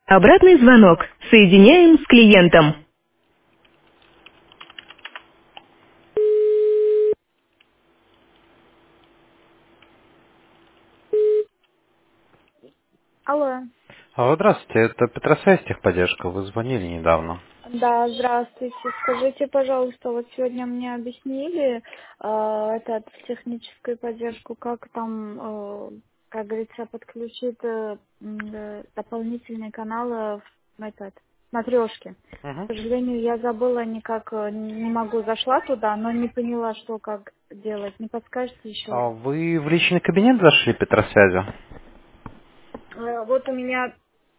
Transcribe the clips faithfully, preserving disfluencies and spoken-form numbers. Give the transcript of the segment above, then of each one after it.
Обратный звонок. Соединяем с клиентом. Алло. А, Здравствуйте, это Петросвязь техподдержка. Вы звонили недавно. Да, здравствуйте. Скажите, пожалуйста, вот сегодня мне объяснили э, этот, техническую поддержку, как там, э, как говорится, подключить э, м, э, дополнительные каналы в этот, смотрешке. Мгм. К сожалению, я забыла, никак э, не могу, зашла туда, но не поняла, что как делать. Не подскажете еще раз? А вы в личный кабинет зашли Петросвязи? Э, Вот у меня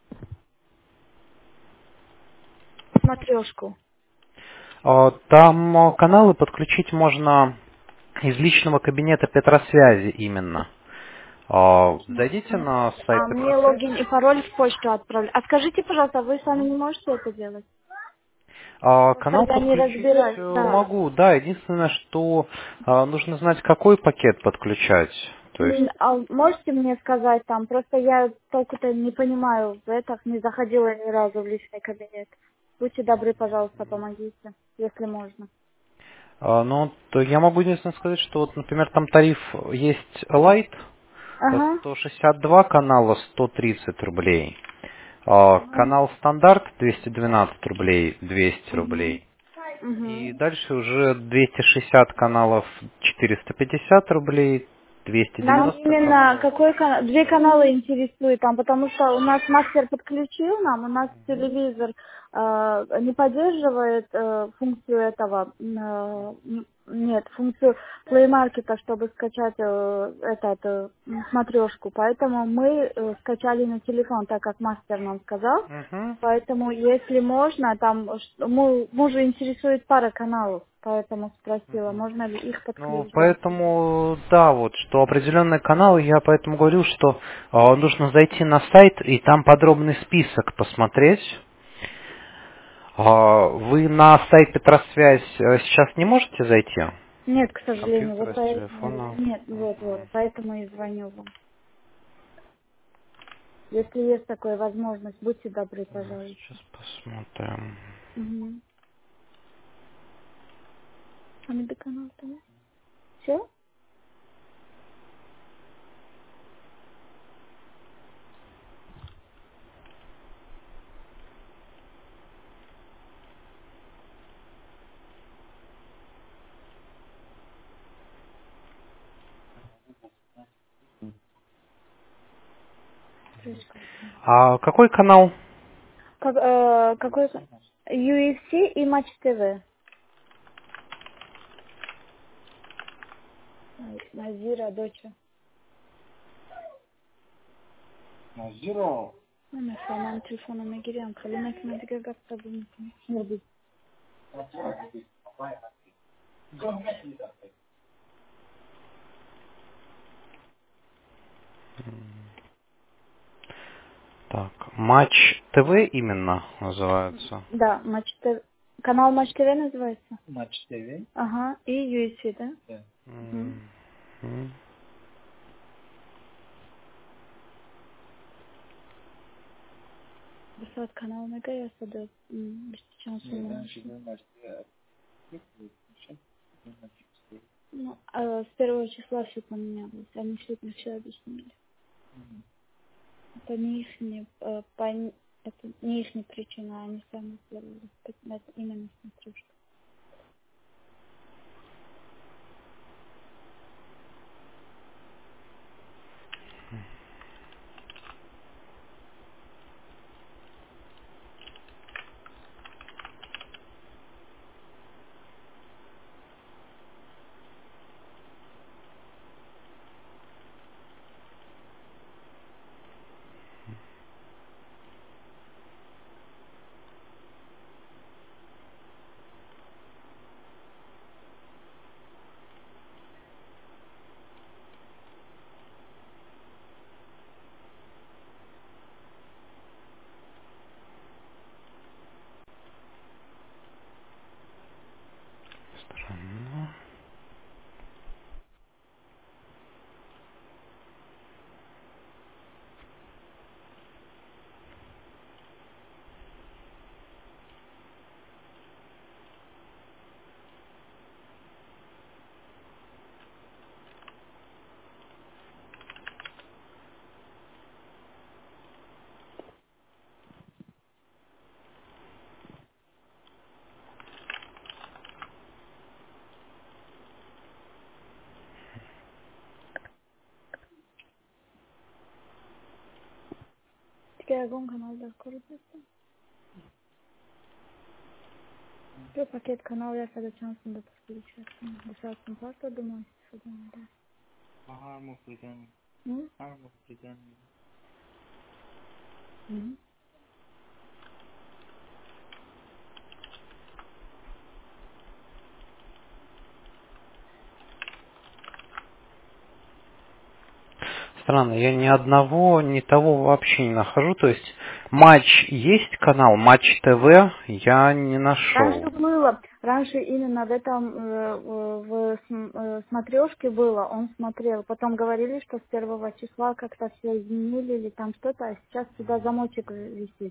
смотрешку. А, Там а, каналы подключить можно из личного кабинета Петросвязи именно. А, Зайдите на сайт А мне Петросвязи. логин и пароль в почту отправили. А скажите, пожалуйста, вы сами не можете это делать? А, Просто Канал я не подключить разбираюсь. э, Да. могу, да. Единственное, что а, нужно знать, какой пакет подключать. То есть, М, А можете мне сказать там? Просто я толку-то не понимаю в этом, не заходила ни разу в личный кабинет. Будьте добры, пожалуйста, помогите, если можно. а, ну, то я могу единственное сказать, что вот, например, там тариф есть Light, э, Ага. сто шестьдесят два канала сто тридцать рублей. А, Ага. Канал стандарт двести двенадцать рублей, двести Угу. рублей. И Угу. дальше уже двести шестьдесят каналов четыреста пятьдесят рублей, двести Нас девяносто именно каналов. какой кана- две канала интересует там, потому что у нас мастер подключил нам, у нас телевизор э, не поддерживает э, функцию этого, м, э, м, нет, функцию плеймаркета, чтобы скачать э, этот э, смотрешку, поэтому мы э, скачали на телефон, так как мастер нам сказал. Мгм. Поэтому, если можно, там ш- му- мужа интересует пара каналов, поэтому спросила, можно ли их Ну, подключить. поэтому, да, вот, что определенные каналы, я поэтому говорил, что а, нужно зайти на сайт и там подробный список посмотреть. А, вы на сайт Петросвязь э, сейчас не можете зайти? Нет, к С сожалению, вот компьютера, с поэтому, телефона? нет, вот, вот, Мгм. поэтому и звоню вам. Если есть такая возможность, будьте добры, пожалуйста. Сейчас посмотрим. Угу. А мне до канала там? Все? А какой канал? Как, э, какой? ю эф си и Матч ТВ. Ай, Назира, доча. Ana falan telefonuna giriyorum. Kalem ekmeğe de gaptadım. Nerede? Так, Матч ТВ именно называется. Да, Матч ТВ. Канал Матч ТВ называется? Ага, и ю эф си, да? Угу. Мгм. Бесат каналına gayasa da сейчас Ну, а с первого числа все поменялось. Они все мне все объяснили. Это не их, не, э, пон- это не их причина, они сами сделали. Это именно смотришь. Диагон канал да коротко. Что пакет канал я sada şansında подключаться. Достаточно просто думаю, что да. Bahar mı Fidan? Ну? Bahar mı Fidan? Мгм. Странно, я ни одного, ни того вообще не нахожу. То есть матч есть канал, матч ТВ я не Раньше нашел. было, раньше именно в этом, э, в см- э, смотрешке было, он смотрел. Потом говорили, что с первого числа как-то все изменили или там что-то, а сейчас сюда замочек висит.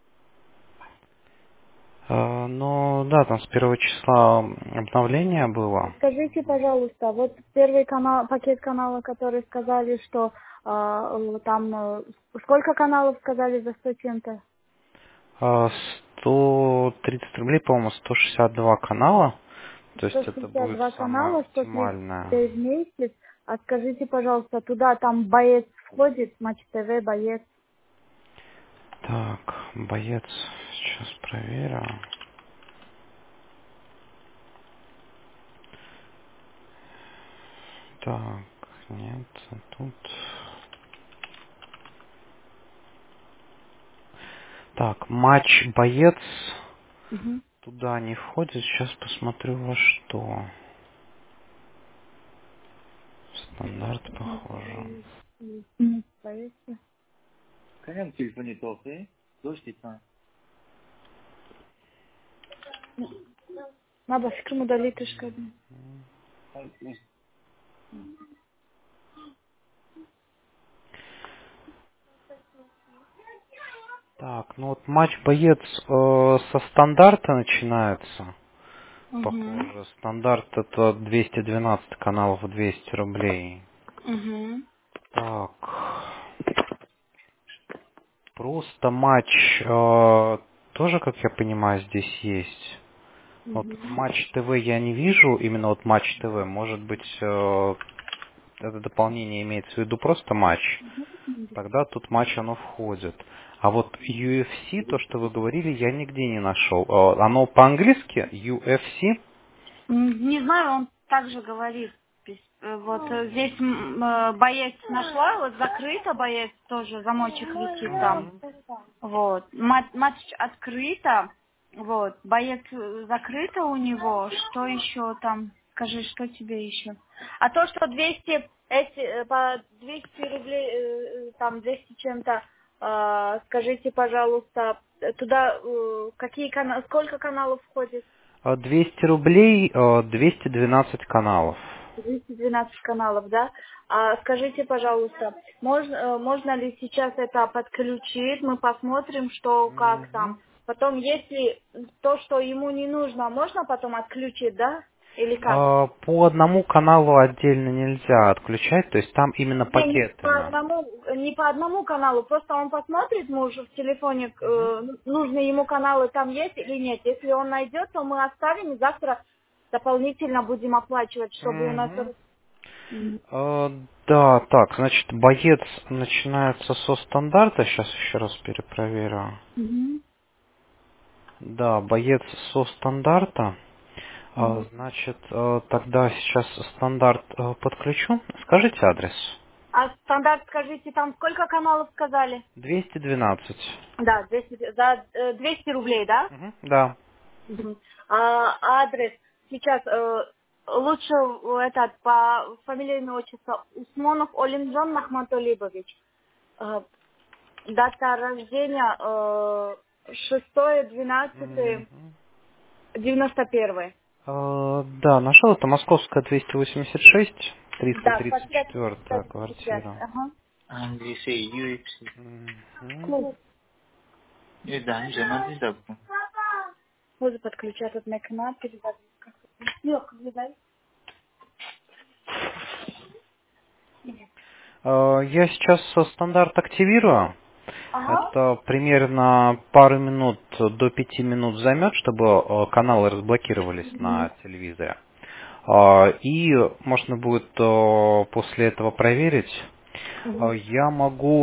Э, Ну да, там с первого числа обновление было. Скажите, пожалуйста, вот первый канал, пакет канала, который сказали, что а, э, там э, сколько каналов сказали за сто чем-то? Э, сто тридцать рублей, по-моему, сто шестьдесят два канала. То есть сто это шестьдесят будет два самое канала, сто тридцать оптимальное. в месяц. А скажите, пожалуйста, туда там боец входит, Матч ТВ, боец. Так, боец, сейчас проверю. Так, нет, тут... Так, матч боец Угу. туда не входит. Сейчас посмотрю во что. Стандарт похоже. Нет, боец. Kaya телефоне тоже? Дождь там. Надо фикрим удалить и шкаф. Так, ну вот матч боец э, со стандарта начинается. Угу. Похоже, стандарт это двести двенадцать каналов, двести рублей. Угу. Так, просто матч э, тоже, как я понимаю, здесь есть. Вот Угу. матч ТВ я не вижу, именно вот матч ТВ. Может быть, э, это дополнение имеется в виду просто матч. Тогда тут матч оно входит. А вот ю эф си, то, что вы говорили, я нигде не нашел. Э, Оно по-английски ю эф си? М, Не знаю, он также говорит. Пис- э, Вот э, здесь м, э, боец нашла, вот закрыто боец тоже, замочек висит там. Мгм. Вот. Мат- матч открыто. Вот. Боец э, закрыто у него. Что еще там? Скажи, что тебе еще? А то, что двести, эти, э, по двести рублей, э, э, там двести чем-то, э, скажите, пожалуйста, э, туда э, какие каналы, сколько каналов входит? Э, двести рублей, э, двести двенадцать каналов. двести двенадцать каналов, да? А скажите, пожалуйста, можно, э, можно ли сейчас это подключить? Мы посмотрим, что, как Мгм. там. Потом, если то, что ему не нужно, можно потом отключить, да? Или как? Э, По одному каналу отдельно нельзя отключать, то есть там именно Не, не по пакетами. одному, не по одному каналу, просто он посмотрит, муж в телефоне, Мгм. э, нужные ему каналы там есть или нет. Если он найдет, то мы оставим и завтра дополнительно будем оплачивать, чтобы у нас... Мгм. Мгм. Э, Да, так, значит, боец начинается со стандарта. Сейчас еще раз перепроверю. Мгм. Да, боец со стандарта. А, Мгм. Значит, э, тогда сейчас стандарт э, подключу. Скажите адрес. А стандарт, скажите, там сколько каналов сказали? двести двенадцать. Да, двести, за э, двести рублей, да? Мгм, да. Мгм. А адрес сейчас э, лучше э, этот по фамилии имя отчество Усмонов Олимджон Махматолибович. Э, дата рождения э, шестое двенадцатое Мгм. девяносто первое. Э, Да, нашел. Это московская двести восемьдесят шесть, триста Да, тридцать портрет четвёртая квартира. Ага. Английский ю эф си. Мгм. Клуб. И да, жена не забыл. Можно подключать от Мэкна, передать. Yok, güzel. Э, Я сейчас э, стандарт активирую. Ага. Это примерно пару минут до пяти минут займет, чтобы э, каналы разблокировались на телевизоре. А, И можно будет э, после этого проверить. Мгм. Э, Я могу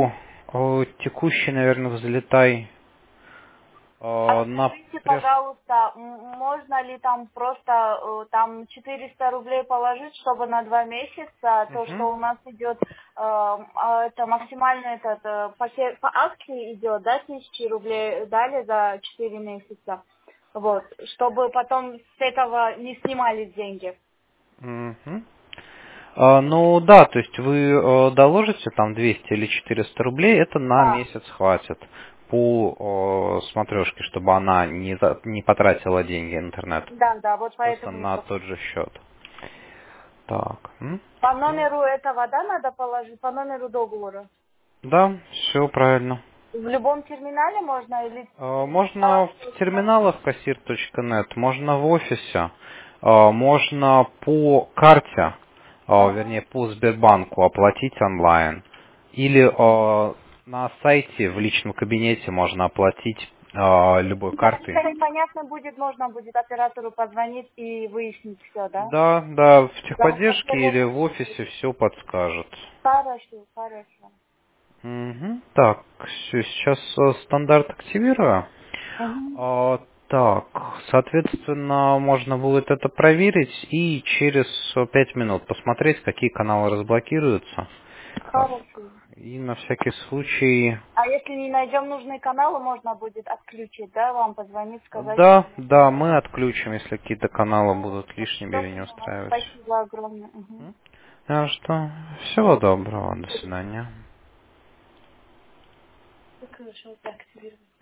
О, текущий, наверное, взлетай А э, на скажите, пресс... пожалуйста, м- можно ли там просто э, там четыреста рублей положить, чтобы на два месяца, то, Мгм. что у нас идет, э, а, это максимально этот э, пакет по акции идет, да, тысячи рублей дали за четыре месяца, вот, чтобы потом с этого не снимались деньги. Мгм. А, ну да, то есть вы э, доложите там двести или четыреста рублей, это на Да, месяц хватит по смотрешке, чтобы она не, за- не потратила деньги интернет, да, да, вот просто поэтому и на спрашиваю. тот же счет. Так. м? По номеру этого, да, надо положить, по номеру договора. Да, все правильно. В любом терминале можно или... Э, Можно в терминалах кассир точка нет, можно в офисе, э, можно по карте, э, Ага. вернее по Сбербанку оплатить онлайн. Или э, на сайте в личном кабинете можно оплатить э, любой Да, картой. если непонятно будет, можно будет оператору позвонить и выяснить все, да? Да, да, в Да, техподдержке или в офисе все подскажут. хорошо, хорошо. Мгм. Так, все, сейчас э, стандарт активирую. Угу. А, так, соответственно, можно будет это проверить и через э, пять минут посмотреть, какие каналы разблокируются. А, Хорошо. И на всякий случай... А если не найдем нужные каналы, можно будет отключить, да, вам позвонить, сказать, что Да, нет. да, мы отключим, если какие-то каналы будут Хорошо. лишними Всё или не поняла. устраивать. Спасибо огромное. Угу. М? А что? Всего доброго, до свидания. Хорошо, так, активировать.